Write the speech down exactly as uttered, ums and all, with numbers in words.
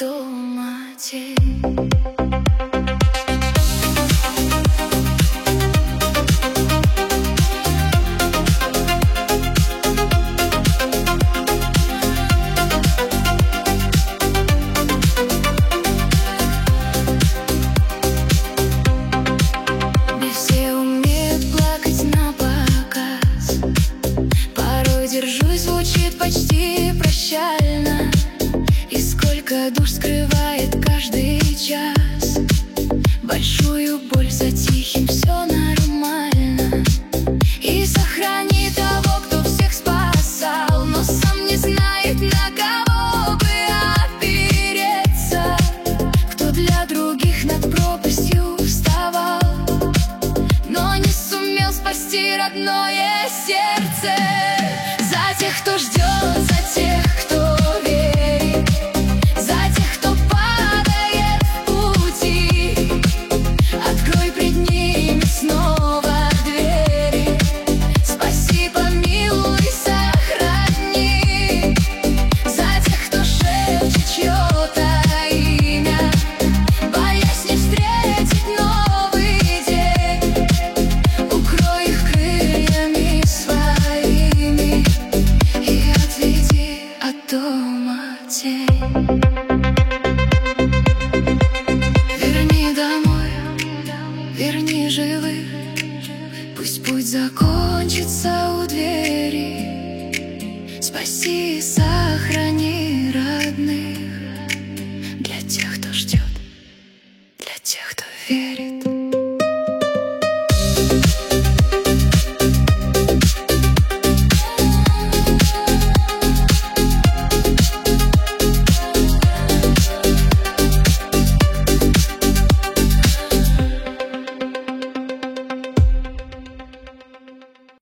дома тень. Не все умеют плакать на показ. Порой держусь, звучит почти прощально. И сколько душ скрывает каждый час. Большую боль за тихим, все нормально. И сохрани того, кто всех спасал, но сам не знает, на кого бы опереться. Кто для других над пропастью вставал, но не сумел спасти родное сердце. За тех, кто ждет, за тех, кто верит, за тех, кто падает в пути. Открой пред ними снова двери. Спаси, помилуй, сохрани. За тех, кто шепчет чье-то имя, боясь не встретить новый день. Укрой их крыльями своими и отведи от дома тень. Верни домой, верни живых. Пусть путь закончится у двери. Спаси и сохрани.